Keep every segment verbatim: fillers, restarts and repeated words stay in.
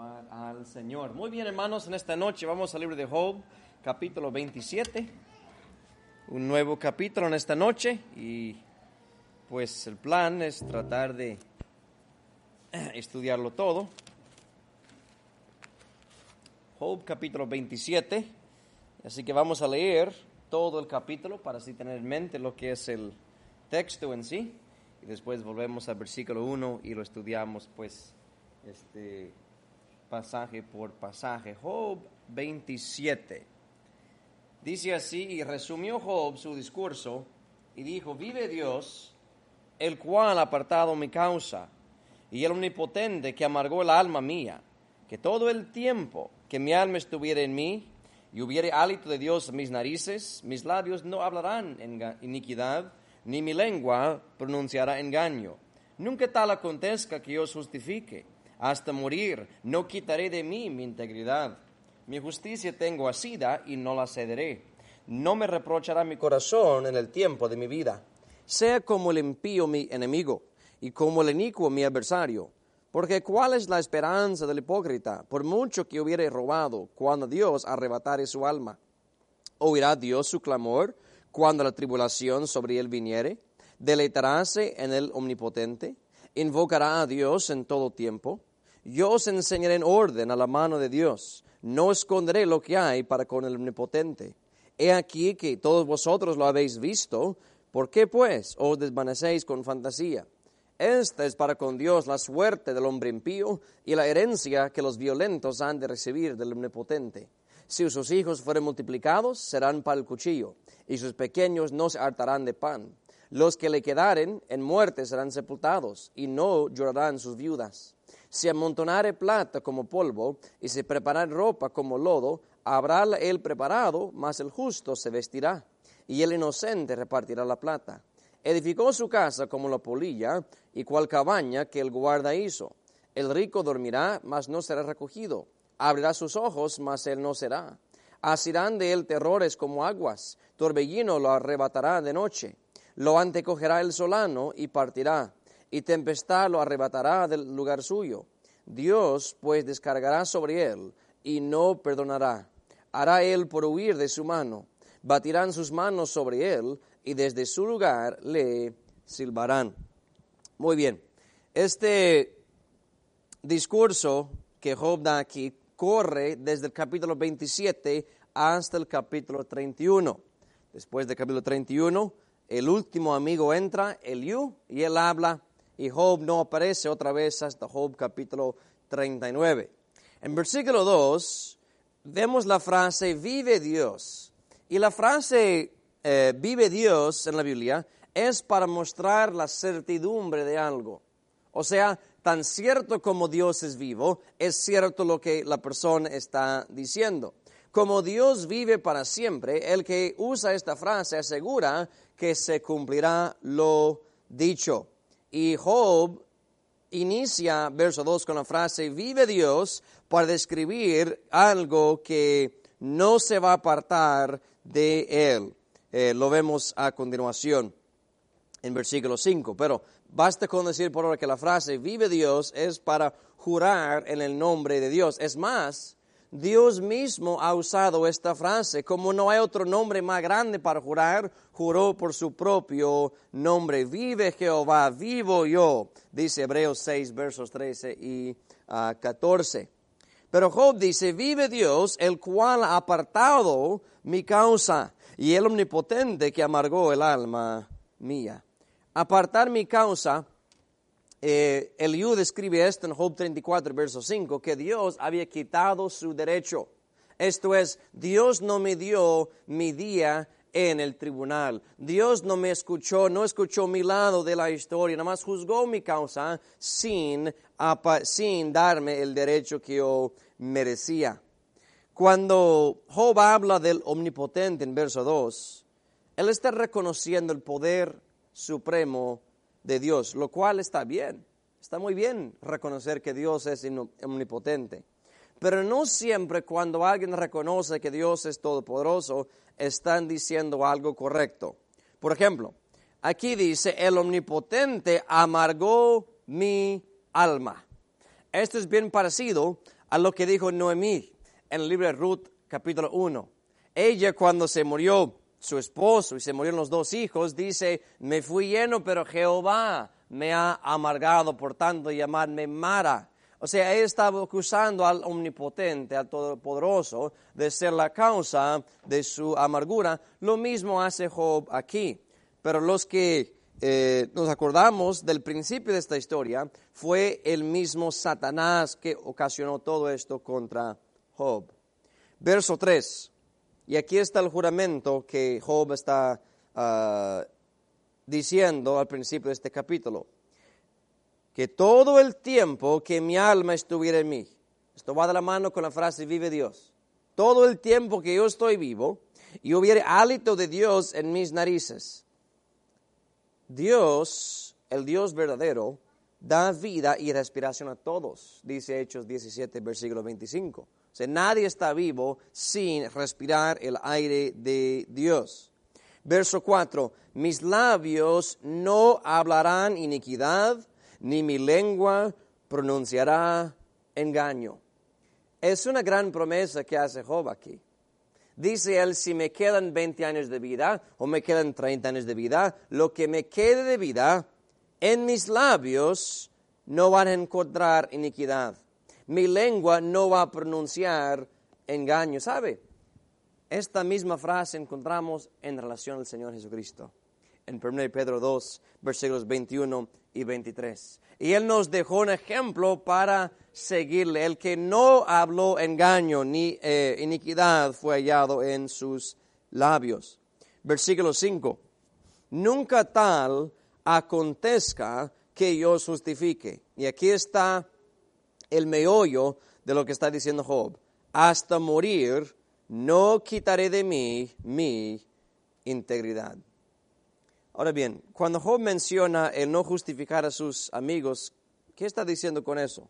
alabar al Señor. Muy bien, hermanos, en esta noche vamos al libro de Job, capítulo veintisiete. Un nuevo capítulo en esta noche y pues el plan es tratar de estudiarlo todo. Job, capítulo veintisiete. Así que vamos a leer todo el capítulo para así tener en mente lo que es el texto en sí. Y después volvemos al versículo uno y lo estudiamos pues este pasaje por pasaje. Job veintisiete. Dice así, y resumió Job su discurso y dijo: vive Dios, el cual ha apartado mi causa, y el omnipotente que amargó el alma mía, que todo el tiempo que mi alma estuviera en mí, y hubiere hálito de Dios en mis narices, mis labios no hablarán iniquidad, ni mi lengua pronunciará engaño. Nunca tal acontezca que yo os justifique. Hasta morir no quitaré de mí mi integridad. Mi justicia tengo asida y no la cederé. No me reprochará mi corazón en el tiempo de mi vida. Sea como el impío mi enemigo, y como el inicuo mi adversario. Porque ¿cuál es la esperanza del hipócrita, por mucho que hubiere robado, cuando Dios arrebatare su alma? ¿Oirá Dios su clamor cuando la tribulación sobre él viniere? ¿Deleitarase en el omnipotente? ¿Invocará a Dios en todo tiempo? Yo os enseñaré en orden a la mano de Dios. No esconderé lo que hay para con el omnipotente. He aquí que todos vosotros lo habéis visto. ¿Por qué pues os desvanecéis con fantasía? Esta es para con Dios la suerte del hombre impío y la herencia que los violentos han de recibir del omnipotente. Si sus hijos fueren multiplicados, serán para el cuchillo, y sus pequeños no se hartarán de pan. Los que le quedaren en muerte serán sepultados, y no llorarán sus viudas. Si amontonare plata como polvo, y se preparare ropa como lodo, habrála él preparado, mas el justo se vestirá, y el inocente repartirá la plata. Edificó su casa como la polilla, y cual cabaña que el guarda hizo. El rico dormirá, mas no será recogido. Abrirá sus ojos, mas él no será. Asirán de él terrores como aguas, torbellino lo arrebatará de noche. Lo antecogerá el solano y partirá, y tempestad lo arrebatará del lugar suyo. Dios pues descargará sobre él, y no perdonará. Hará él por huir de su mano. Batirán sus manos sobre él, y desde su lugar le silbarán. Muy bien, este discurso que Job da aquí corre desde el capítulo veintisiete hasta el capítulo treinta y uno. Después del capítulo treinta y uno, el último amigo entra, Eliú, y él habla, y Job no aparece otra vez hasta Job capítulo treinta y nueve. En versículo dos, vemos la frase, vive Dios. Y la frase, eh, vive Dios en la Biblia, es para mostrar la certidumbre de algo. O sea, tan cierto como Dios es vivo, es cierto lo que la persona está diciendo. Como Dios vive para siempre, el que usa esta frase asegura que se cumplirá lo dicho. Y Job inicia verso dos con la frase, vive Dios, para describir algo que no se va a apartar de él. Eh, lo vemos a continuación en versículo cinco, pero basta con decir por ahora que la frase vive Dios es para jurar en el nombre de Dios. Es más, Dios mismo ha usado esta frase. Como no hay otro nombre más grande para jurar, juró por su propio nombre. Vive Jehová, vivo yo, dice Hebreos seis, versos trece y uh, catorce. Pero Job dice, vive Dios, el cual ha apartado mi causa, y el omnipotente que amargó el alma mía. Apartar mi causa, eh, Eliú describe esto en Job treinta y cuatro, verso cinco, que Dios había quitado su derecho. Esto es, Dios no me dio mi día en el tribunal. Dios no me escuchó, no escuchó mi lado de la historia, nada más juzgó mi causa sin, sin darme el derecho que yo merecía. Cuando Job habla del omnipotente en verso dos, él está reconociendo el poder supremo de Dios, lo cual está bien. Está muy bien reconocer que Dios es omnipotente. Pero no siempre cuando alguien reconoce que Dios es todopoderoso, están diciendo algo correcto. Por ejemplo, aquí dice, el omnipotente amargó mi alma. Esto es bien parecido a lo que dijo Noemí en el libro de Ruth, capítulo uno. Ella, cuando se murió su esposo y se murieron los dos hijos, dice, me fui lleno, pero Jehová me ha amargado, por tanto llamadme Mara. O sea, ella estaba acusando al omnipotente, al todopoderoso, de ser la causa de su amargura. Lo mismo hace Job aquí. Pero los que eh, nos acordamos del principio de esta historia, fue el mismo Satanás que ocasionó todo esto contra Job. Verso tres. Y aquí está el juramento que Job está uh, diciendo al principio de este capítulo. Que todo el tiempo que mi alma estuviera en mí. Esto va de la mano con la frase vive Dios. Todo el tiempo que yo estoy vivo y hubiere hálito de Dios en mis narices. Dios, el Dios verdadero, da vida y respiración a todos. Dice Hechos diecisiete, versículo veinticinco. O sea, nadie está vivo sin respirar el aire de Dios. Verso cuatro. Mis labios no hablarán iniquidad, ni mi lengua pronunciará engaño. Es una gran promesa que hace Job aquí. Dice él, si me quedan veinte años de vida o me quedan treinta años de vida, lo que me quede de vida, en mis labios no van a encontrar iniquidad. Mi lengua no va a pronunciar engaño. ¿Sabe? Esta misma frase encontramos en relación al Señor Jesucristo. En primera Pedro dos, versículos veintiuno y veintitrés. Y Él nos dejó un ejemplo para seguirle. El que no habló engaño ni eh, iniquidad fue hallado en sus labios. Versículo cinco. Nunca tal acontezca que yo os justifique. Y aquí está el meollo de lo que está diciendo Job. Hasta morir no quitaré de mí mi integridad. Ahora bien, cuando Job menciona el no justificar a sus amigos, ¿qué está diciendo con eso?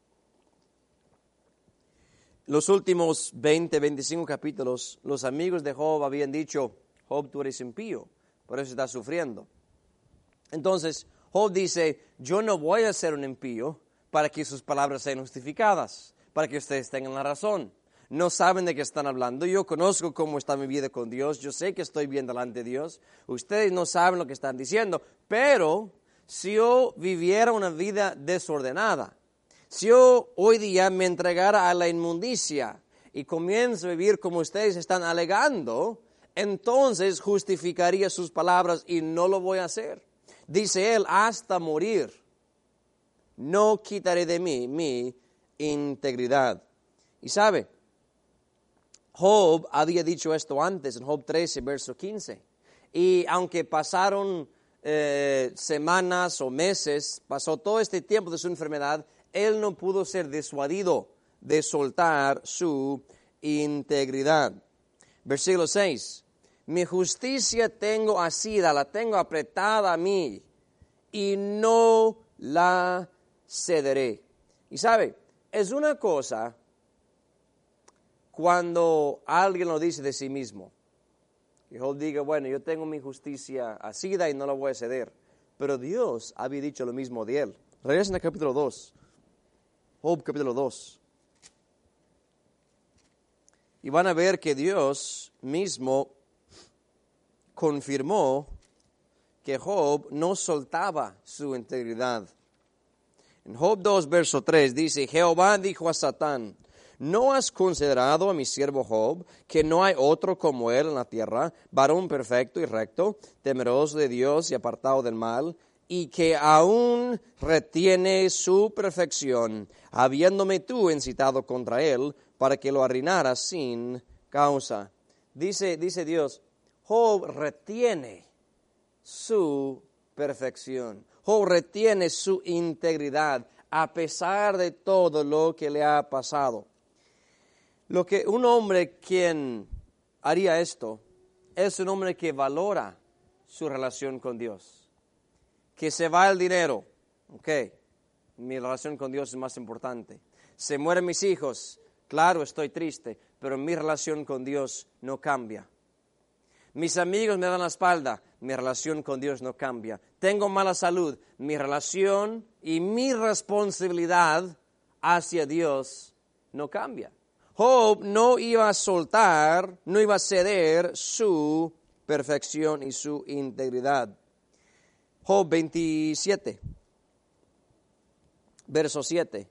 Los últimos veinte, veinticinco capítulos, los amigos de Job habían dicho, Job, tú eres impío, por eso estás sufriendo. Entonces, Job dice, yo no voy a ser un impío para que sus palabras sean justificadas, para que ustedes tengan la razón. No saben de qué están hablando. Yo conozco cómo está mi vida con Dios. Yo sé que estoy bien delante de Dios. Ustedes no saben lo que están diciendo. Pero si yo viviera una vida desordenada, si yo hoy día me entregara a la inmundicia y comienzo a vivir como ustedes están alegando, entonces justificaría sus palabras y no lo voy a hacer. Dice él, hasta morir, no quitaré de mí mi integridad. Y sabe, Job había dicho esto antes, en Job trece, verso quince. Y aunque pasaron eh, semanas o meses, pasó todo este tiempo de su enfermedad, él no pudo ser disuadido de soltar su integridad. Versículo seis. Mi justicia tengo asida, la tengo apretada a mí, y no la cederé. Y sabe, es una cosa cuando alguien lo dice de sí mismo. Que Job diga, bueno, yo tengo mi justicia asida y no la voy a ceder. Pero Dios había dicho lo mismo de él. Regresen al capítulo dos. Job capítulo dos. Y van a ver que Dios mismo confirmó que Job no soltaba su integridad. En Job dos, verso tres dice, Jehová dijo a Satán, ¿no has considerado a mi siervo Job, que no hay otro como él en la tierra, varón perfecto y recto, temeroso de Dios y apartado del mal, y que aún retiene su perfección, habiéndome tú incitado contra él, para que lo arruinaras sin causa? Dice, dice Dios, Job retiene su perfección. Job retiene su integridad, a pesar de todo lo que le ha pasado. Lo que un hombre quien haría esto es un hombre que valora su relación con Dios. Que se va el dinero, ok, mi relación con Dios es más importante. Se mueren mis hijos, claro, estoy triste, pero mi relación con Dios no cambia. Mis amigos me dan la espalda, mi relación con Dios no cambia. Tengo mala salud, mi relación y mi responsabilidad hacia Dios no cambia. Job no iba a soltar, no iba a ceder su perfección y su integridad. Job veintisiete, verso siete.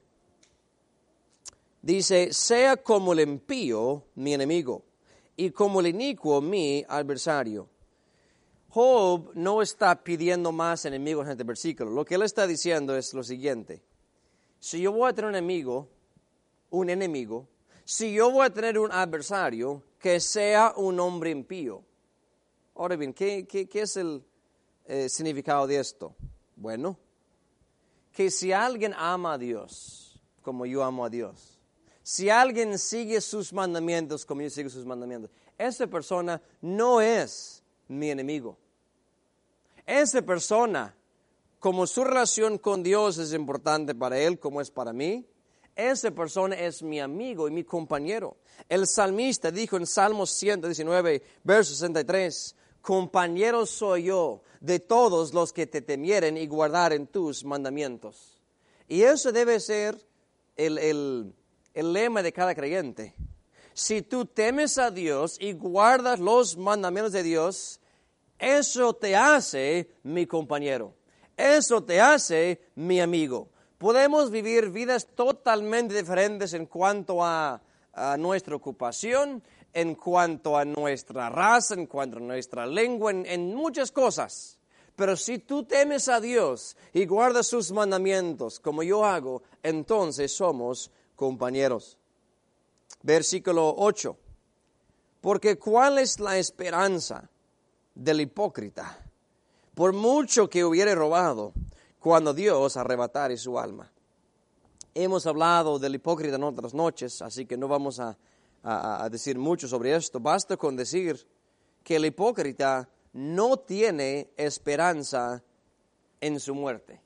Dice, sea como el impío mi enemigo, y como el inicuo mi adversario. Job no está pidiendo más enemigos en este versículo. Lo que él está diciendo es lo siguiente. Si yo voy a tener un enemigo, un enemigo, si yo voy a tener un adversario, que sea un hombre impío. Ahora bien, ¿qué, qué, qué es el eh, significado de esto? Bueno, que si alguien ama a Dios, como yo amo a Dios, si alguien sigue sus mandamientos, como yo sigo sus mandamientos, esa persona no es mi enemigo. Esa persona, como su relación con Dios es importante para él, como es para mí, esa persona es mi amigo y mi compañero. El salmista dijo en Salmos ciento diecinueve, verso sesenta y tres, compañero soy yo de todos los que te temieren y guardaren tus mandamientos. Y eso debe ser el, el, el lema de cada creyente. Si tú temes a Dios y guardas los mandamientos de Dios, eso te hace mi compañero. Eso te hace mi amigo. Podemos vivir vidas totalmente diferentes en cuanto a, a nuestra ocupación, en cuanto a nuestra raza, en cuanto a nuestra lengua, en, en muchas cosas. Pero si tú temes a Dios y guardas sus mandamientos, como yo hago, entonces somos compañeros. Versículo ocho. Porque ¿cuál es la esperanza del hipócrita? Por mucho que hubiere robado, cuando Dios arrebatare su alma. Hemos hablado del hipócrita en otras noches, así que no vamos a, a, a decir mucho sobre esto. Basta con decir que el hipócrita no tiene esperanza en su muerte.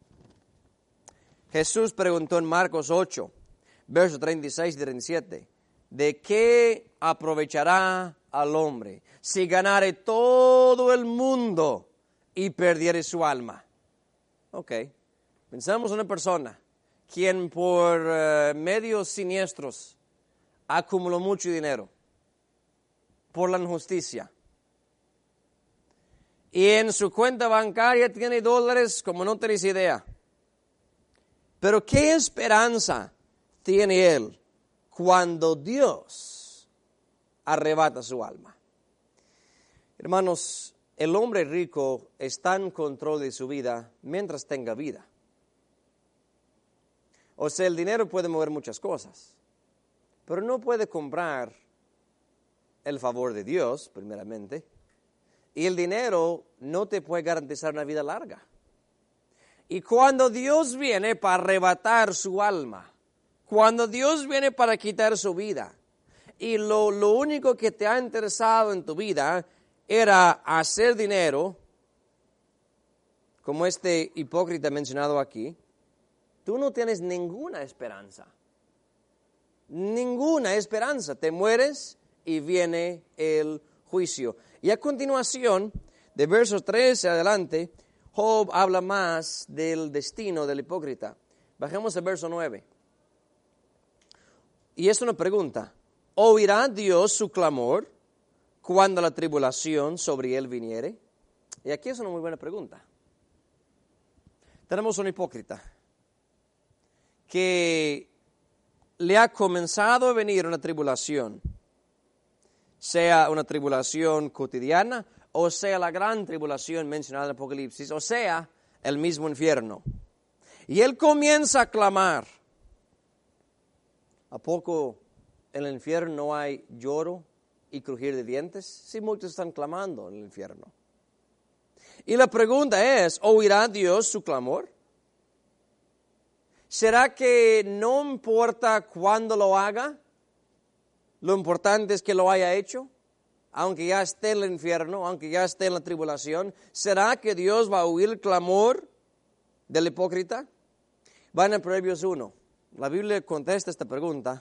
Jesús preguntó en Marcos ocho, versos treinta y seis y treinta y siete, ¿de qué aprovechará al hombre si ganare todo el mundo y perdiere su alma? Ok, pensamos en una persona quien por uh, medios siniestros acumuló mucho dinero por la injusticia. Y en su cuenta bancaria tiene dólares como no tenéis idea. Pero ¿qué esperanza tiene él cuando Dios arrebata su alma? Hermanos, el hombre rico está en control de su vida mientras tenga vida. O sea, el dinero puede mover muchas cosas, pero no puede comprar el favor de Dios, primeramente. Y el dinero no te puede garantizar una vida larga. Y cuando Dios viene para arrebatar su alma, cuando Dios viene para quitar su vida, y lo, lo único que te ha interesado en tu vida era hacer dinero, como este hipócrita mencionado aquí, tú no tienes ninguna esperanza. Ninguna esperanza. Te mueres y viene el juicio. Y a continuación, de versos trece adelante, Job habla más del destino del hipócrita. Bajemos al verso nueve. Y es una pregunta. ¿Oirá Dios su clamor cuando la tribulación sobre él viniere? Y aquí es una muy buena pregunta. Tenemos un hipócrita que le ha comenzado a venir una tribulación, sea una tribulación cotidiana, o sea la gran tribulación mencionada en el Apocalipsis, o sea el mismo infierno. Y él comienza a clamar. ¿A poco en el infierno no hay lloro y crujir de dientes? Sí, muchos están clamando en el infierno. Y la pregunta es, ¿oirá Dios su clamor? ¿Será que no importa cuándo lo haga? Lo importante es que lo haya hecho, aunque ya esté en el infierno, aunque ya esté en la tribulación. ¿Será que Dios va a oír el clamor del hipócrita? Van a Proverbios uno. La Biblia contesta esta pregunta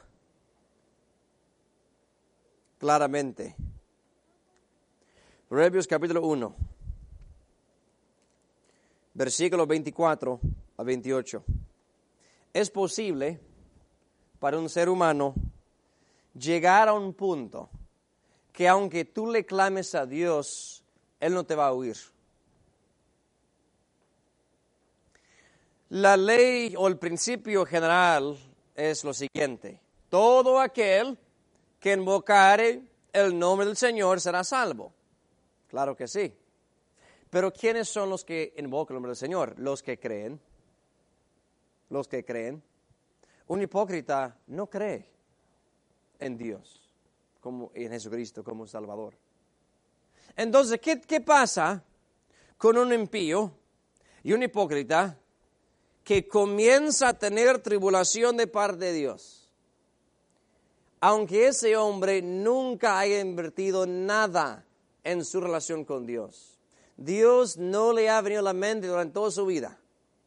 claramente. Proverbios capítulo uno, versículos veinticuatro a veintiocho. Es posible para un ser humano llegar a un punto que aunque tú le clames a Dios, Él no te va a oír. La ley o el principio general es lo siguiente: todo aquel que invocare el nombre del Señor será salvo. Claro que sí. Pero ¿quiénes son los que invocan el nombre del Señor? Los que creen. Los que creen. Un hipócrita no cree en Dios, como en Jesucristo como Salvador. Entonces, ¿qué, qué pasa con un impío y un hipócrita que comienza a tener tribulación de parte de Dios? Aunque ese hombre nunca haya invertido nada en su relación con Dios, Dios no le ha venido a la mente durante toda su vida.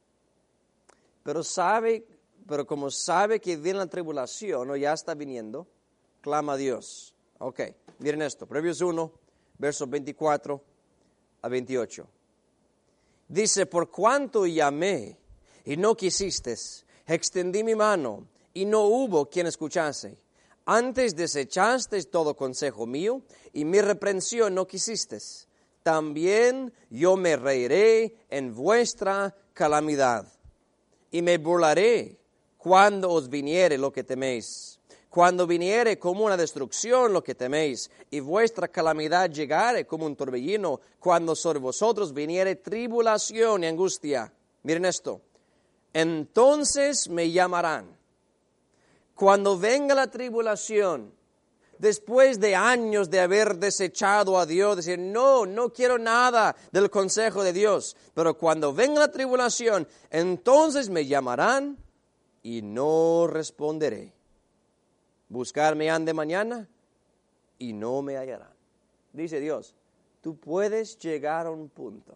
Pero sabe, pero como sabe que viene la tribulación o ya está viniendo, clama a Dios. Ok, miren esto, Proverbios uno, versos veinticuatro a veintiocho. Dice, por cuanto llamé y no quisiste, extendí mi mano y no hubo quien escuchase. Antes desechaste todo consejo mío y mi reprensión no quisiste. También yo me reiré en vuestra calamidad y me burlaré cuando os viniere lo que teméis. Cuando viniere como una destrucción lo que teméis, y vuestra calamidad llegare como un torbellino, cuando sobre vosotros viniere tribulación y angustia. Miren esto. Entonces me llamarán. Cuando venga la tribulación, después de años de haber desechado a Dios, decir, no, no quiero nada del consejo de Dios, pero cuando venga la tribulación, entonces me llamarán y no responderé. Buscarme han de mañana y no me hallarán. Dice Dios, tú puedes llegar a un punto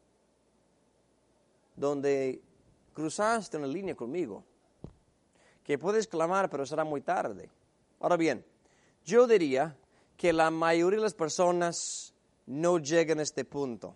donde cruzaste una línea conmigo, que puedes clamar, pero será muy tarde. Ahora bien, yo diría que la mayoría de las personas no llegan a este punto.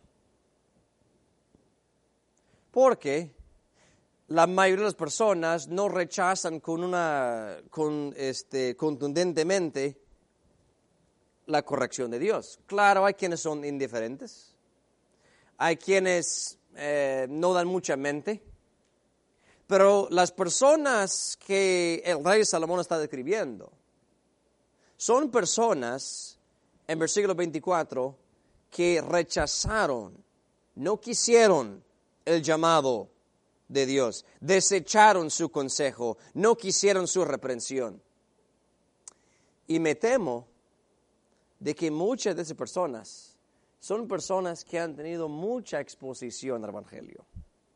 Porque la mayoría de las personas no rechazan con una, con este, contundentemente la corrección de Dios. Claro, hay quienes son indiferentes. Hay quienes eh, no dan mucha mente. Pero las personas que el rey Salomón está describiendo son personas, en versículo veinticuatro, que rechazaron, no quisieron el llamado de Dios, desecharon su consejo, no quisieron su reprensión. Y me temo de que muchas de esas personas son personas que han tenido mucha exposición al Evangelio.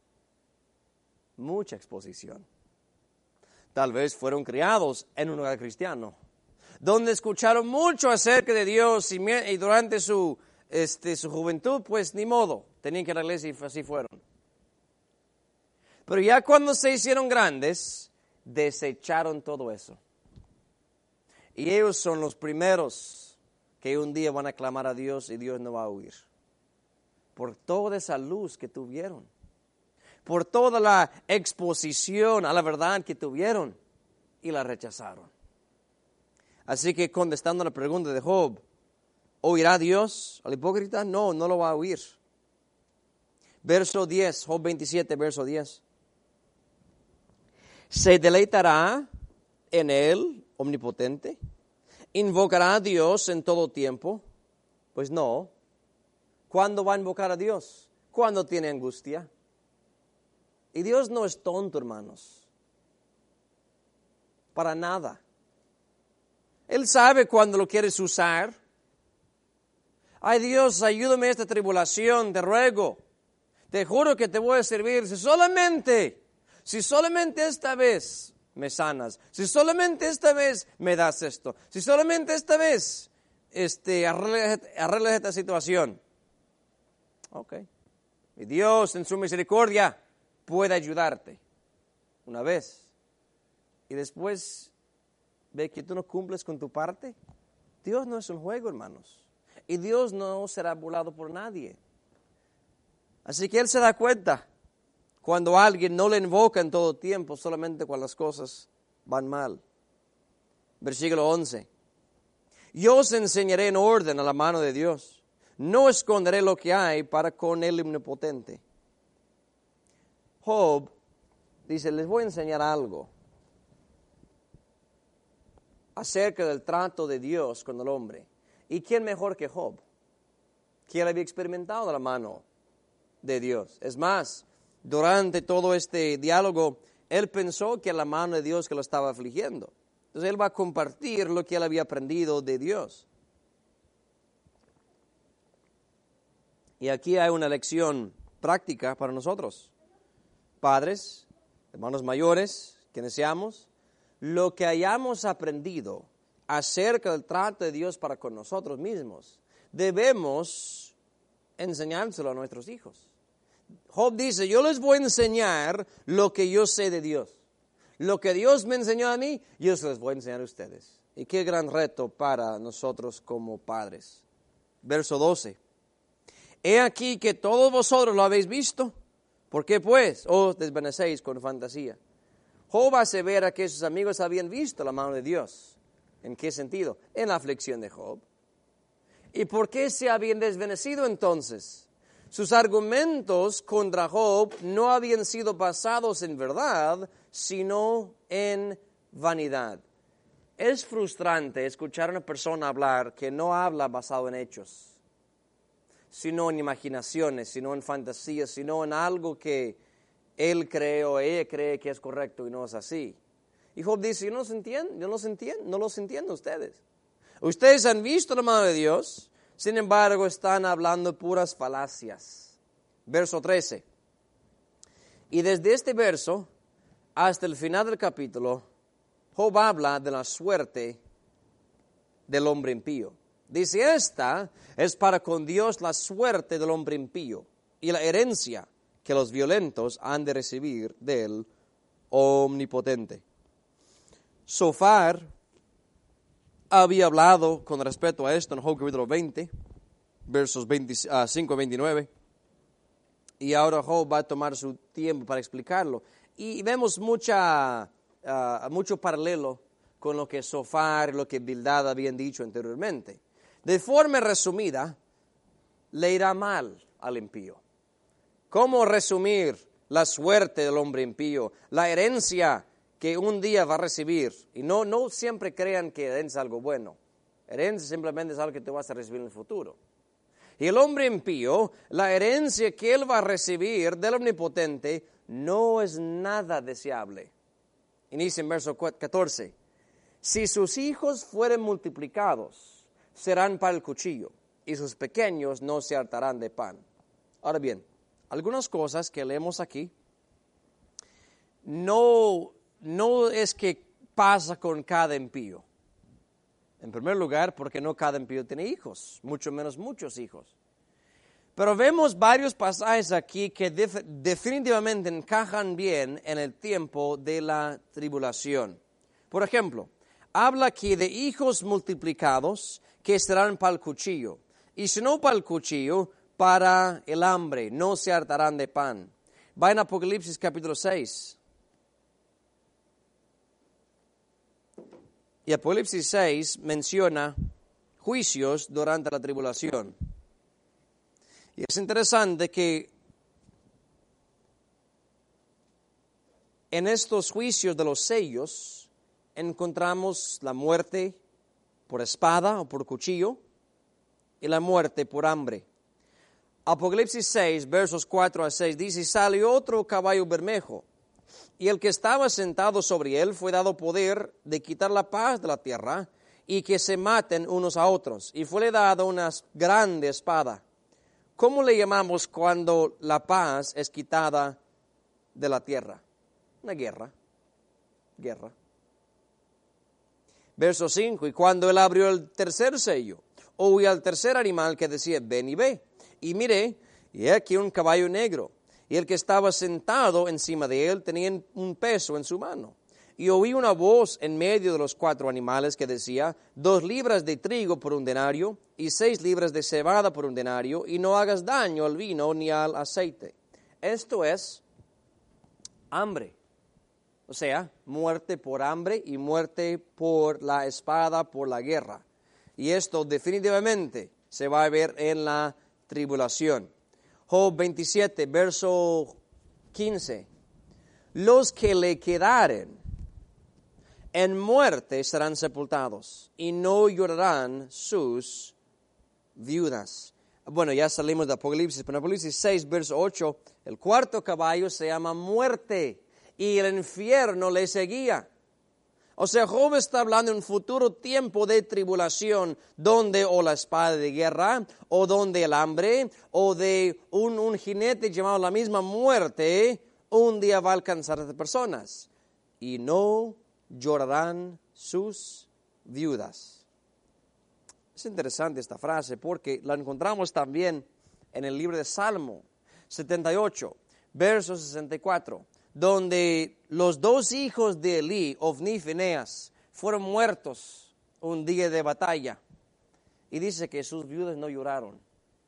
Mucha exposición. Tal vez fueron criados en un hogar cristiano, donde escucharon mucho acerca de Dios y, y durante su, este, su juventud, pues ni modo, tenían que ir a la iglesia y así fueron. Pero ya cuando se hicieron grandes, desecharon todo eso. Y ellos son los primeros que un día van a clamar a Dios y Dios no va a oír. Por toda esa luz que tuvieron. Por toda la exposición a la verdad que tuvieron y la rechazaron. Así que contestando la pregunta de Job, ¿oirá Dios al hipócrita? No, no lo va a oír. Verso diez, Job veintisiete, verso diez. ¿Se deleitará en él omnipotente? ¿Invocará a Dios en todo tiempo? Pues no. ¿Cuándo va a invocar a Dios? Cuando tiene angustia. Y Dios no es tonto, hermanos. Para nada. Él sabe cuándo lo quieres usar. Ay, Dios, ayúdame a esta tribulación, te ruego. Te juro que te voy a servir si solamente, si solamente esta vez me sanas, si solamente esta vez me das esto, si solamente esta vez este, arreglas, arreglas esta situación. Ok. Y Dios en su misericordia puede ayudarte una vez. Y después ve que tú no cumples con tu parte. Dios no es un juego, hermanos. Y Dios no será burlado por nadie. Así que Él se da cuenta cuando alguien no le invoca en todo tiempo, solamente cuando las cosas van mal. Versículo once. Yo os enseñaré en orden a la mano de Dios. No esconderé lo que hay para con el Omnipotente. Job dice, les voy a enseñar algo acerca del trato de Dios con el hombre. ¿Y quién mejor que Job? ¿Quién había experimentado la mano de Dios? Es más, durante todo este diálogo, él pensó que era la mano de Dios que lo estaba afligiendo. Entonces él va a compartir lo que él había aprendido de Dios. Y aquí hay una lección práctica para nosotros. Padres, hermanos mayores, quienes seamos, lo que hayamos aprendido acerca del trato de Dios para con nosotros mismos, debemos enseñárselo a nuestros hijos. Job dice, yo les voy a enseñar lo que yo sé de Dios. Lo que Dios me enseñó a mí, yo se les voy a enseñar a ustedes. Y qué gran reto para nosotros como padres. Verso doce. He aquí que todos vosotros lo habéis visto. ¿Por qué pues os desvanecéis con fantasía? Job asevera que sus amigos habían visto la mano de Dios. ¿En qué sentido? En la aflicción de Job. ¿Y por qué se habían desvanecido entonces? Sus argumentos contra Job no habían sido basados en verdad, sino en vanidad. Es frustrante escuchar a una persona hablar que no habla basado en hechos, sino en imaginaciones, sino en fantasías, sino en algo que él cree o ella cree que es correcto y no es así. Y Job dice, yo no los entiendo, yo no los entiendo, no los entiendo ustedes. Ustedes han visto la mano de Dios, sin embargo están hablando puras falacias. Verso trece. Y desde este verso hasta el final del capítulo, Job habla de la suerte del hombre impío. Dice, esta es para con Dios la suerte del hombre impío y la herencia que los violentos han de recibir del Omnipotente. Sofar había hablado con respecto a esto en Job capítulo veinte, versos veinticinco a veintinueve, y ahora Job va a tomar su tiempo para explicarlo. Y vemos mucha, uh, mucho paralelo con lo que Sofar y lo que Bildad habían dicho anteriormente. De forma resumida, le irá mal al impío. ¿Cómo resumir la suerte del hombre impío? La herencia que un día va a recibir. Y no, no siempre crean que herencia es algo bueno. Herencia simplemente es algo que tú vas a recibir en el futuro. Y el hombre impío, la herencia que él va a recibir del Omnipotente no es nada deseable. Inicia en verso catorce. Si sus hijos fueren multiplicados, serán para el cuchillo, y sus pequeños no se hartarán de pan. Ahora bien, algunas cosas que leemos aquí, no, no es que pasa con cada impío. En primer lugar, porque no cada impío tiene hijos, mucho menos muchos hijos. Pero vemos varios pasajes aquí que def- definitivamente encajan bien en el tiempo de la tribulación. Por ejemplo, habla aquí de hijos multiplicados que serán para el cuchillo. Y si no para el cuchillo, para el hambre, no se hartarán de pan. Va en Apocalipsis capítulo seis. Y Apocalipsis seis menciona juicios durante la tribulación. Y es interesante que en estos juicios de los sellos encontramos la muerte por espada o por cuchillo y la muerte por hambre. Apocalipsis seis, versos cuatro a seis, dice, salió otro caballo bermejo, y el que estaba sentado sobre él fue dado poder de quitar la paz de la tierra y que se maten unos a otros. Y fue dada una grande espada. ¿Cómo le llamamos cuando la paz es quitada de la tierra? Una guerra. Guerra. Verso cinco, y cuando él abrió el tercer sello, oí al tercer animal que decía, ven y ve. Y miré, y he aquí un caballo negro. Y el que estaba sentado encima de él tenía un peso en su mano. Y oí una voz en medio de los cuatro animales que decía, dos libras de trigo por un denario, y seis libras de cebada por un denario, y no hagas daño al vino ni al aceite. Esto es hambre. O sea, muerte por hambre y muerte por la espada, por la guerra. Y esto definitivamente se va a ver en la tribulación. Job veintisiete, verso quince. Los que le quedaren en muerte serán sepultados y no llorarán sus viudas. Bueno, ya salimos de Apocalipsis, pero en Apocalipsis seis, verso ocho, el cuarto caballo se llama muerte y el infierno le seguía. O sea, Job está hablando de un futuro tiempo de tribulación, donde o la espada de guerra, o donde el hambre, o de un, un jinete llamado la misma muerte, un día va a alcanzar a las personas. Y no llorarán sus viudas. Es interesante esta frase porque la encontramos también en el libro de Salmo setenta y ocho, verso sesenta y cuatro, donde los dos hijos de Elí, Ofni y Fineas, fueron muertos un día de batalla. Y dice que sus viudas no lloraron.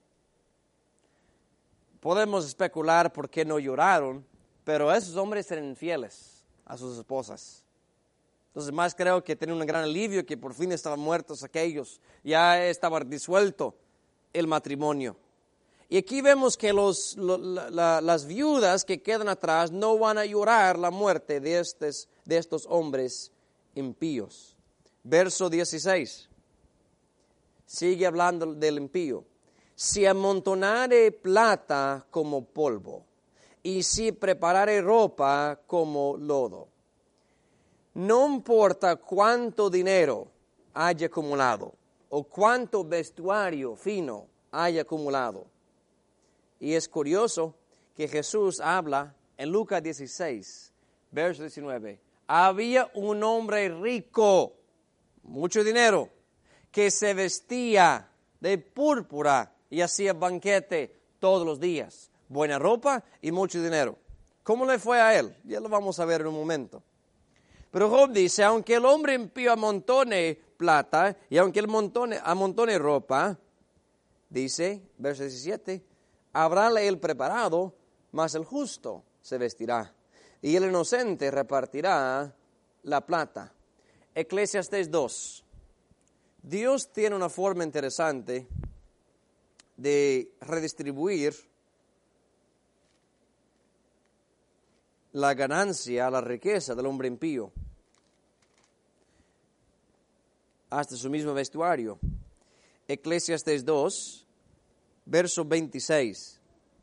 Podemos especular por qué no lloraron, pero esos hombres eran infieles a sus esposas. Entonces más creo que tenían un gran alivio que por fin estaban muertos aquellos. Ya estaba disuelto el matrimonio. Y aquí vemos que los, lo, la, la, las viudas que quedan atrás no van a llorar la muerte de, estes, de estos hombres impíos. Verso dieciséis. Sigue hablando del impío. Si amontonare plata como polvo, y si preparare ropa como lodo. No importa cuánto dinero haya acumulado o cuánto vestuario fino haya acumulado. Y es curioso que Jesús habla en Lucas dieciséis, verso diecinueve. Había un hombre rico, mucho dinero, que se vestía de púrpura y hacía banquete todos los días. Buena ropa y mucho dinero. ¿Cómo le fue a él? Ya lo vamos a ver en un momento. Pero Job dice, aunque el hombre impío amontone plata y aunque el montone, amontone ropa, dice, verso diecisiete, habrále él preparado, mas el justo se vestirá, y el inocente repartirá la plata. Eclesiastés dos. Dios tiene una forma interesante de redistribuir la ganancia, la riqueza del hombre impío, hasta su mismo vestuario. Eclesiastés dos, verso veintiséis.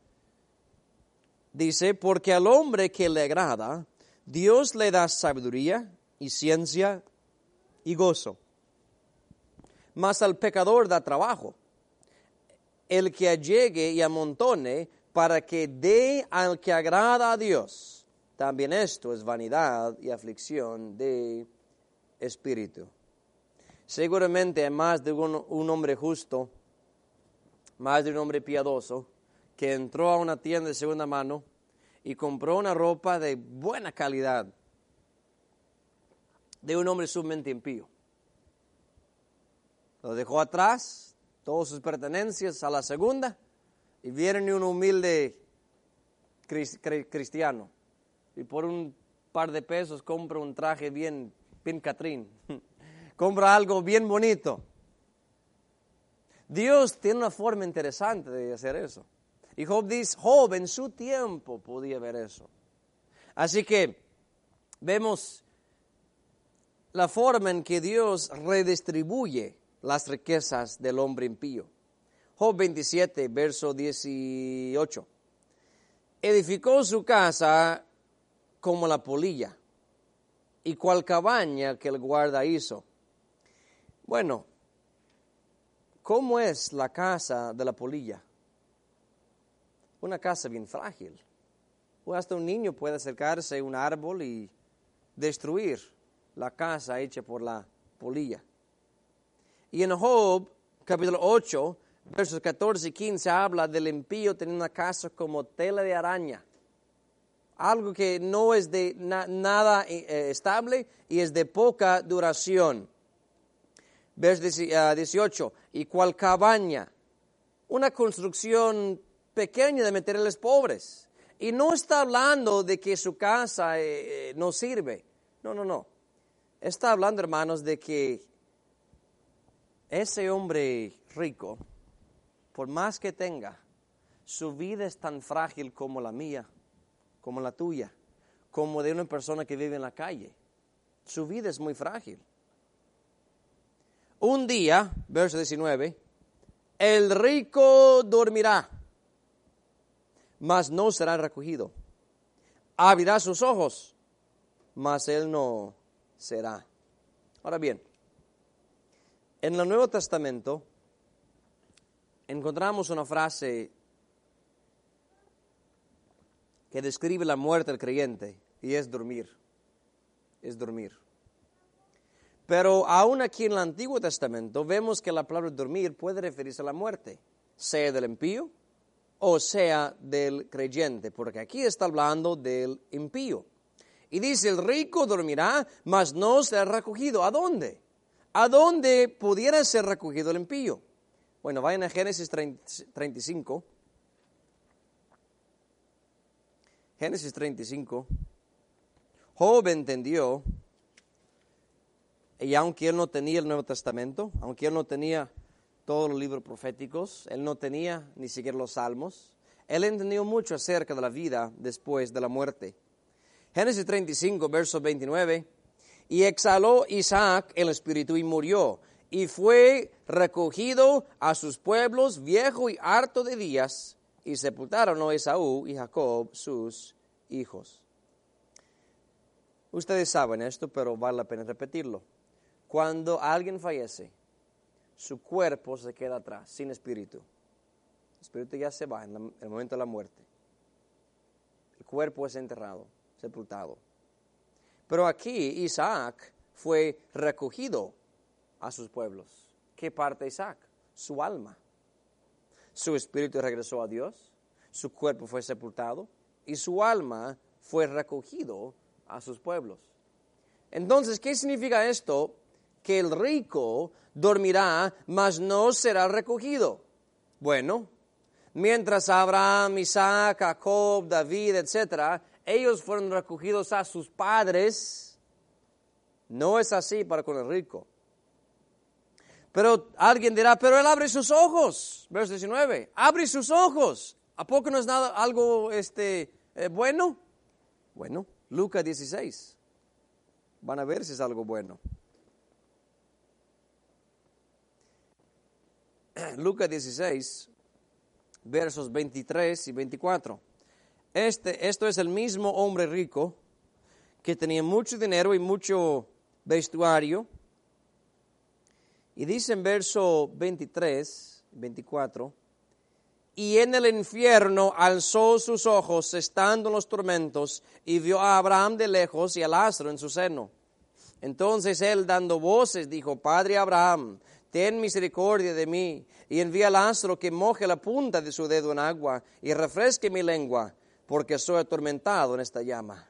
Dice, porque al hombre que le agrada, Dios le da sabiduría y ciencia y gozo. Mas al pecador da trabajo. El que allegue y amontone para que dé al que agrada a Dios. También esto es vanidad y aflicción de espíritu. Seguramente hay más de un, un hombre justo, más de un hombre piadoso, que entró a una tienda de segunda mano y compró una ropa de buena calidad de un hombre sumamente impío. Lo dejó atrás, todas sus pertenencias a la segunda, y viene un humilde cristiano. Y por un par de pesos compra un traje bien, bien catrín. Compra algo bien bonito. Dios tiene una forma interesante de hacer eso. Y Job dice, Job en su tiempo podía ver eso. Así que vemos la forma en que Dios redistribuye las riquezas del hombre impío. Job veintisiete, verso dieciocho. Edificó su casa como la polilla, y cual cabaña que el guarda hizo. Bueno, ¿cómo es la casa de la polilla? Una casa bien frágil. O hasta un niño puede acercarse a un árbol y destruir la casa hecha por la polilla. Y en Job, capítulo ocho, versos catorce y quince, habla del impío teniendo una casa como tela de araña. Algo que no es de na- nada eh, estable y es de poca duración. Verso dieciocho, y cual cabaña, una construcción pequeña de materiales pobres, Y no está hablando de que su casa eh, no sirve. No, no, no. Está hablando, hermanos, de que ese hombre rico, por más que tenga, su vida es tan frágil como la mía, como la tuya, como de una persona que vive en la calle. Su vida es muy frágil. Un día, verso diecinueve, el rico dormirá, mas no será recogido. Abrirá sus ojos, mas él no será. Ahora bien, en el Nuevo Testamento encontramos una frase que describe la muerte del creyente, y es dormir, es dormir. Pero aún aquí en el Antiguo Testamento vemos que la palabra dormir puede referirse a la muerte, sea del impío o sea del creyente, porque aquí está hablando del impío. Y dice, el rico dormirá, mas no será recogido. ¿A dónde? ¿A dónde pudiera ser recogido el impío? Bueno, vayan a Génesis treinta y cinco. Génesis treinta y cinco. Job entendió, y aunque él no tenía el Nuevo Testamento, aunque él no tenía todos los libros proféticos, él no tenía ni siquiera los salmos, él entendió mucho acerca de la vida después de la muerte. Génesis treinta y cinco, verso veintinueve, y exhaló Isaac el espíritu y murió, y fue recogido a sus pueblos viejo y harto de días, y sepultaron a Esaú y Jacob sus hijos. Ustedes saben esto, pero vale la pena repetirlo. Cuando alguien fallece, su cuerpo se queda atrás, sin espíritu. El espíritu ya se va en, la, en el momento de la muerte. El cuerpo es enterrado, sepultado. Pero aquí Isaac fue recogido a sus pueblos. ¿Qué parte de Isaac? Su alma. Su espíritu regresó a Dios, su cuerpo fue sepultado y su alma fue recogido a sus pueblos. Entonces, ¿qué significa esto? Que el rico dormirá, mas no será recogido. Bueno, mientras Abraham, Isaac, Jacob, David, etcétera, ellos fueron recogidos a sus padres, no es así para con el rico. Pero alguien dirá, pero él abre sus ojos, verso diecinueve, abre sus ojos. ¿A poco no es nada, algo este, eh, bueno? Bueno, Lucas dieciséis, van a ver si es algo bueno. Lucas dieciséis, versos veintitrés y veinticuatro. Este, esto es el mismo hombre rico que tenía mucho dinero y mucho vestuario. Y dice en verso veintitrés, veinticuatro, y en el infierno alzó sus ojos, estando en los tormentos, y vio a Abraham de lejos y a Lázaro en su seno. Entonces él, dando voces, dijo, Padre Abraham, ten misericordia de mí, y envía a Lázaro que moje la punta de su dedo en agua, y refresque mi lengua, porque soy atormentado en esta llama.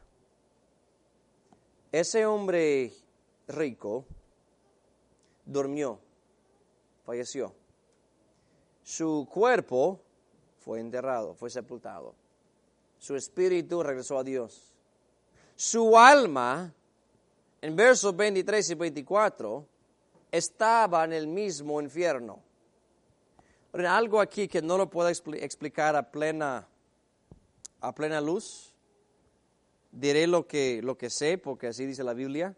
Ese hombre rico durmió, falleció. Su cuerpo fue enterrado, fue sepultado. Su espíritu regresó a Dios. Su alma, en versos veintitrés y veinticuatro, estaba en el mismo infierno. Algo aquí que no lo puedo expl- explicar a plena, a plena luz. Diré lo que, lo que sé, porque así dice la Biblia.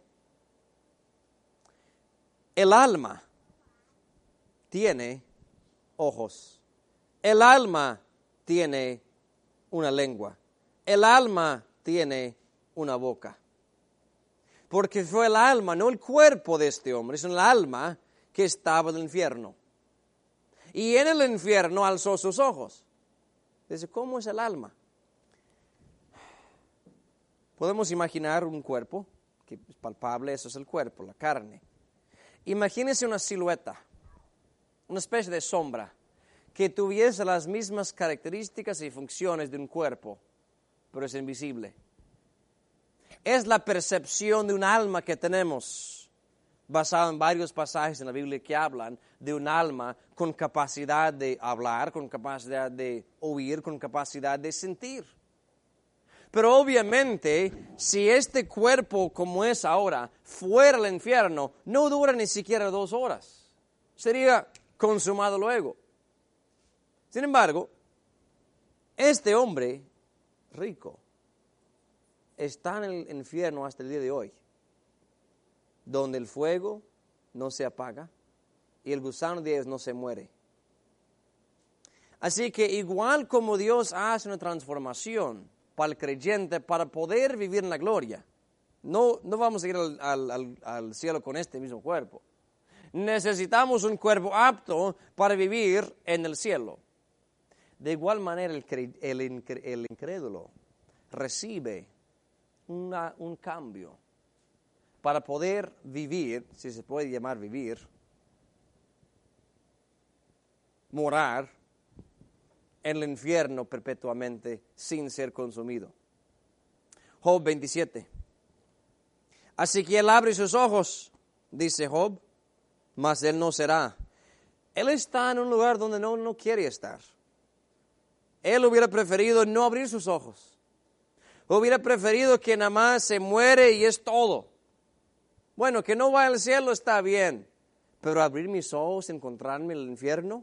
El alma tiene ojos. El alma tiene una lengua. El alma tiene una boca. Porque fue el alma, no el cuerpo de este hombre, es el alma que estaba en el infierno. Y en el infierno alzó sus ojos. Dice, ¿cómo es el alma? Podemos imaginar un cuerpo, que es palpable, eso es el cuerpo, la carne. Imagínese una silueta, una especie de sombra, que tuviese las mismas características y funciones de un cuerpo, pero es invisible. Es la percepción de un alma que tenemos, basado en varios pasajes en la Biblia que hablan de un alma con capacidad de hablar, con capacidad de oír, con capacidad de sentir. Pero obviamente, si este cuerpo como es ahora fuera al infierno, no dura ni siquiera dos horas. Sería consumado luego. Sin embargo, este hombre rico está en el infierno hasta el día de hoy, donde el fuego no se apaga y el gusano de ellos no se muere. Así que igual como Dios hace una transformación para el creyente para poder vivir en la gloria, no, no vamos a ir al, al, al, al cielo con este mismo cuerpo. Necesitamos un cuerpo apto para vivir en el cielo. De igual manera el, el, el incrédulo recibe una, un cambio para poder vivir, si se puede llamar vivir, morar en el infierno perpetuamente sin ser consumido. Job veintisiete. Así que él abre sus ojos, dice Job, mas él no será. Él está en un lugar donde no, no quiere estar. Él hubiera preferido no abrir sus ojos. Hubiera preferido que nada más se muere y es todo. Bueno, que no vaya al cielo está bien, pero abrir mis ojos, encontrarme en el infierno.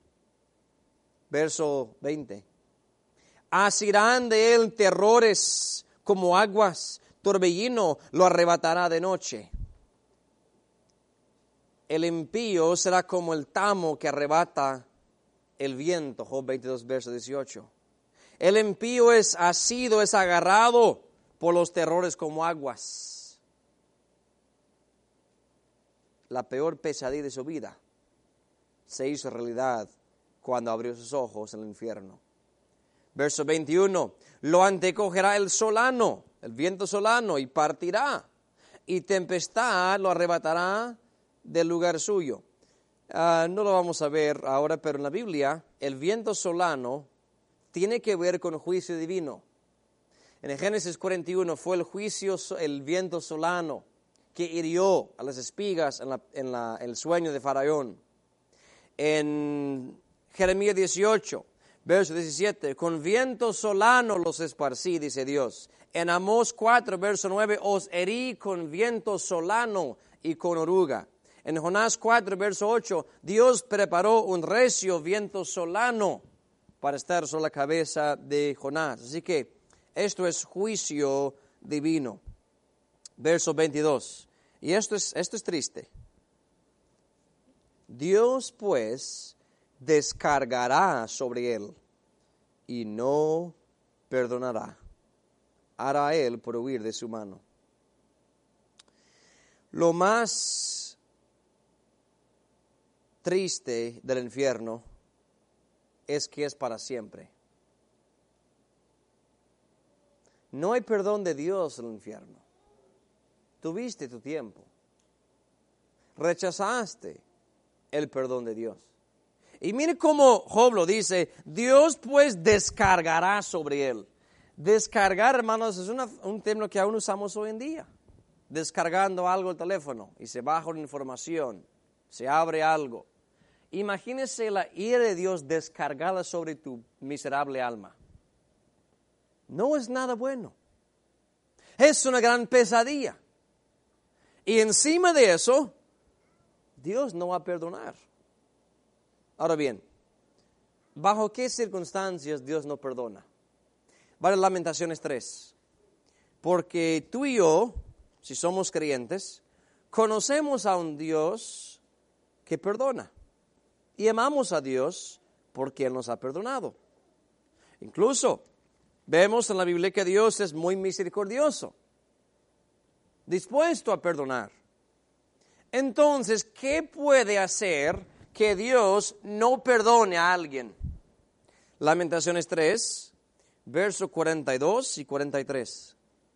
Verso veinte. Asirán de él terrores como aguas, torbellino lo arrebatará de noche. El impío será como el tamo que arrebata el viento. Job veintidós, verso dieciocho. El impío es asido, es agarrado por los terrores como aguas. La peor pesadilla de su vida se hizo realidad cuando abrió sus ojos en el infierno. Verso veintiuno. Lo antecogerá el solano, el viento solano, y partirá, y tempestad lo arrebatará del lugar suyo. Uh, no lo vamos a ver ahora, pero en la Biblia el viento solano tiene que ver con juicio divino. En el Génesis cuarenta y uno fue el juicio, el viento solano que hirió a las espigas en, la, en la, el sueño de Faraón. En Jeremías dieciocho, verso diecisiete, con viento solano los esparcí, dice Dios. En Amós cuatro, verso nueve, os herí con viento solano y con oruga. En Jonás cuatro, verso ocho, Dios preparó un recio viento solano para estar sobre la cabeza de Jonás. Así que esto es juicio divino. Verso veintidós. Y esto es, esto es triste. Dios pues descargará sobre él y no perdonará. Hará él por huir de su mano. Lo más triste del infierno es que es para siempre. No hay perdón de Dios en el infierno. Tuviste tu tiempo. Rechazaste el perdón de Dios. Y mire cómo Job lo dice, Dios pues descargará sobre él. Descargar, hermanos, es una, un término que aún usamos hoy en día. Descargando algo al teléfono y se baja una información, se abre algo. Imagínese la ira de Dios descargada sobre tu miserable alma. No es nada bueno. Es una gran pesadilla. Y encima de eso, Dios no va a perdonar. Ahora bien, ¿bajo qué circunstancias Dios no perdona? Va a Lamentaciones tres. Porque tú y yo, si somos creyentes, conocemos a un Dios que perdona. Y amamos a Dios porque Él nos ha perdonado. Incluso vemos en la Biblia que Dios es muy misericordioso, dispuesto a perdonar. Entonces, ¿qué puede hacer que Dios no perdone a alguien? Lamentaciones tres, versos cuarenta y dos y cuarenta y tres.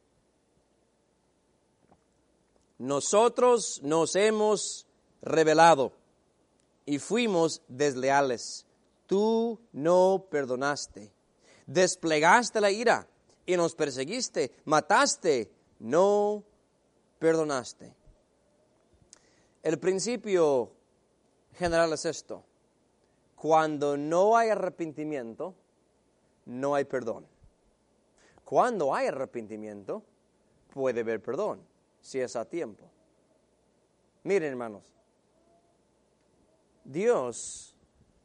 Nosotros nos hemos rebelado y fuimos desleales. Tú no perdonaste. Desplegaste la ira y nos perseguiste. Mataste, no perdonaste. El principio general es esto. Cuando no hay arrepentimiento, no hay perdón. Cuando hay arrepentimiento, puede haber perdón, si es a tiempo. Miren, hermanos, Dios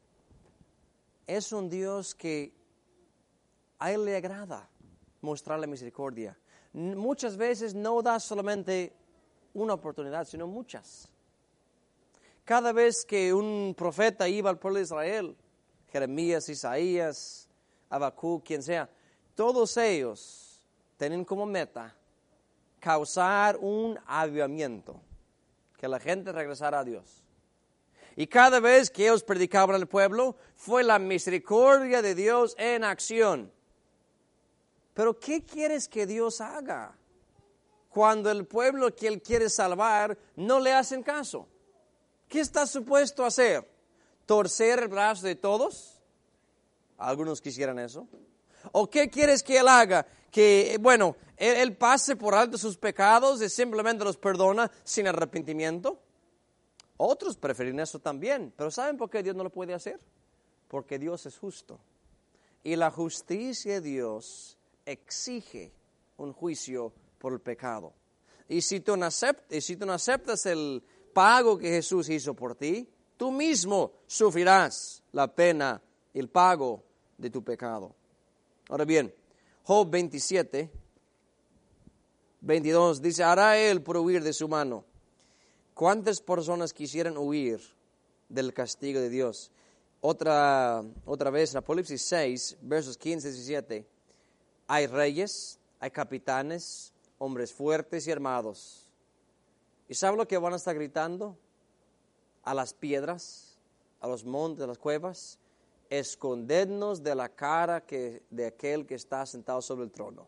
es un Dios que a Él le agrada mostrarle misericordia. Muchas veces no da solamente una oportunidad, sino muchas. Cada vez que un profeta iba al pueblo de Israel, Jeremías, Isaías, Habacuc, quien sea, todos ellos tienen como meta causar un avivamiento, que la gente regresara a Dios. Y cada vez que ellos predicaban al pueblo, fue la misericordia de Dios en acción. Pero ¿qué quieres que Dios haga cuando el pueblo que Él quiere salvar no le hacen caso? ¿Qué está supuesto a hacer? ¿Torcer el brazo de todos? Algunos quisieran eso. ¿O qué quieres que Él haga? Que, bueno, Él, él pase por alto sus pecados y simplemente los perdona sin arrepentimiento. Otros prefieren eso también. Pero ¿saben por qué Dios no lo puede hacer? Porque Dios es justo. Y la justicia de Dios exige un juicio por el pecado. Y si tú no aceptas, si tú no aceptas el pago que Jesús hizo por ti, tú mismo sufrirás la pena y el pago de tu pecado. Ahora bien, Job veintisiete, veintidós dice, hará Él por huir de su mano. ¿Cuántas personas quisieran huir del castigo de Dios? Otra, otra vez en Apocalipsis seis, versos quince y diecisiete, hay reyes, hay capitanes, hombres fuertes y armados. ¿Y saben lo que van a estar gritando? A las piedras, a los montes, a las cuevas, escondednos de la cara que, de aquel que está sentado sobre el trono.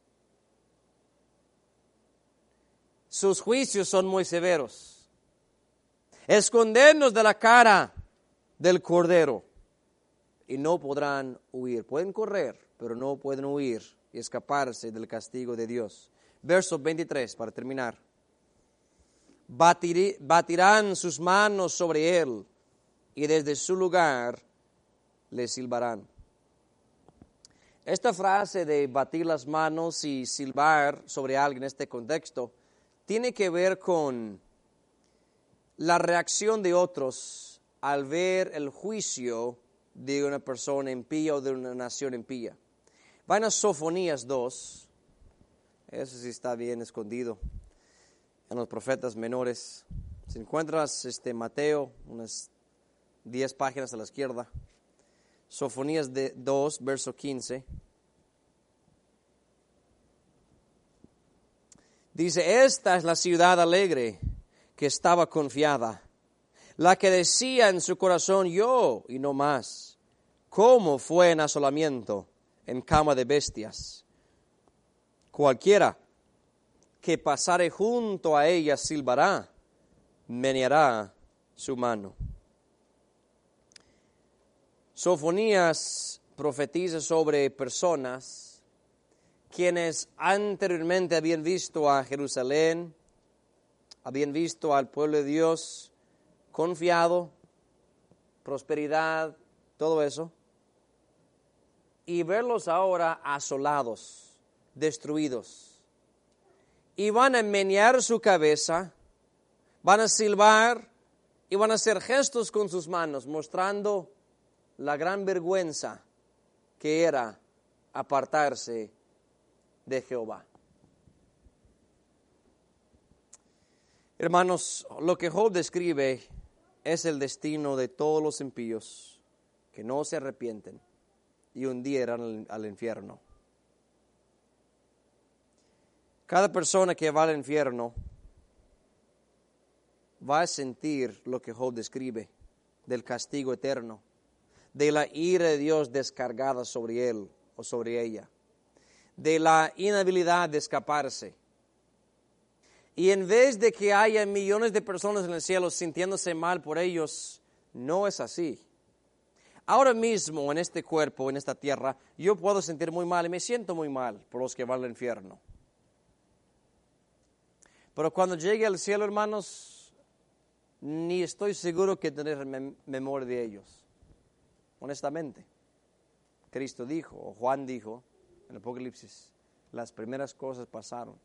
Sus juicios son muy severos. Escondernos de la cara del Cordero y no podrán huir. Pueden correr, pero no pueden huir y escaparse del castigo de Dios. Verso veintitrés, para terminar. Batir, batirán sus manos sobre él y desde su lugar le silbarán. Esta frase de batir las manos y silbar sobre alguien en este contexto tiene que ver con la reacción de otros al ver el juicio de una persona impía o de una nación impía. Vayan a Sofonías dos, eso sí está bien escondido en los profetas menores. Si encuentras este Mateo, unas diez páginas a la izquierda, Sofonías dos, verso quince. Dice, esta es la ciudad alegre que estaba confiada, la que decía en su corazón, yo y no más. ¿Cómo fue en asolamiento, en cama de bestias? Cualquiera que pasare junto a ella silbará, meneará su mano. Sofonías profetiza sobre personas quienes anteriormente habían visto a Jerusalén, habían visto al pueblo de Dios confiado, prosperidad, todo eso, y verlos ahora asolados, destruidos. Y van a menear su cabeza, van a silbar y van a hacer gestos con sus manos, mostrando la gran vergüenza que era apartarse de Jehová. Hermanos, lo que Job describe es el destino de todos los impíos que no se arrepienten y un día irán al, al infierno. Cada persona que va al infierno va a sentir lo que Job describe del castigo eterno, de la ira de Dios descargada sobre él o sobre ella, de la inhabilidad de escaparse. Y en vez de que haya millones de personas en el cielo sintiéndose mal por ellos, no es así. Ahora mismo en este cuerpo, en esta tierra, yo puedo sentir muy mal y me siento muy mal por los que van al infierno. Pero cuando llegue al cielo, hermanos, ni estoy seguro que tener mem- memoria de ellos. Honestamente. Cristo dijo, o Juan dijo, en Apocalipsis, las primeras cosas pasaron.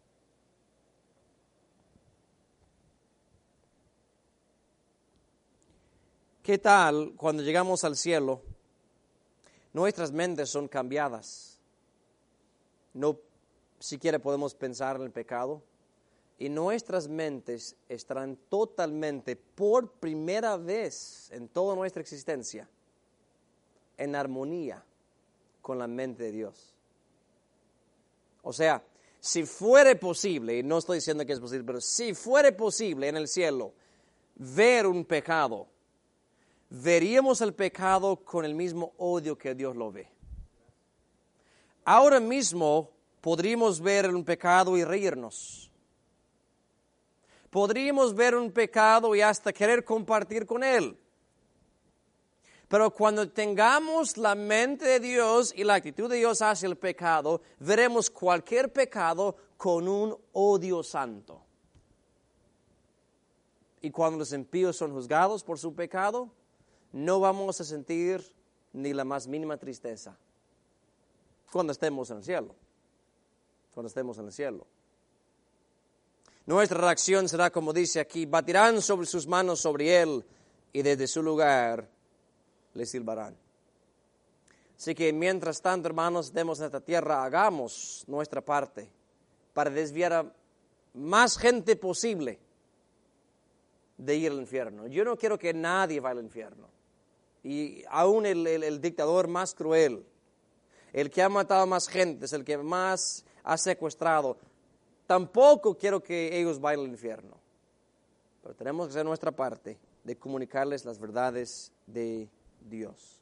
¿Qué tal cuando llegamos al cielo? Nuestras mentes son cambiadas. No siquiera podemos pensar en el pecado. Y nuestras mentes estarán totalmente, por primera vez en toda nuestra existencia, en armonía con la mente de Dios. O sea, si fuere posible, y no estoy diciendo que es posible, pero si fuere posible en el cielo ver un pecado, veríamos el pecado con el mismo odio que Dios lo ve. Ahora mismo podríamos ver un pecado y reírnos. Podríamos ver un pecado y hasta querer compartir con él. Pero cuando tengamos la mente de Dios y la actitud de Dios hacia el pecado, veremos cualquier pecado con un odio santo. Y cuando los impíos son juzgados por su pecado, no vamos a sentir ni la más mínima tristeza. Cuando estemos en el cielo. Cuando estemos en el cielo. Nuestra reacción será como dice aquí, batirán sobre sus manos sobre él y desde su lugar le silbarán. Así que mientras tanto, hermanos, estemos en esta tierra, hagamos nuestra parte para desviar a más gente posible de ir al infierno. Yo no quiero que nadie vaya al infierno. Y aún el, el, el dictador más cruel, el que ha matado a más gente, el que más ha secuestrado, tampoco quiero que ellos vayan al infierno. Pero tenemos que hacer nuestra parte de comunicarles las verdades de Dios.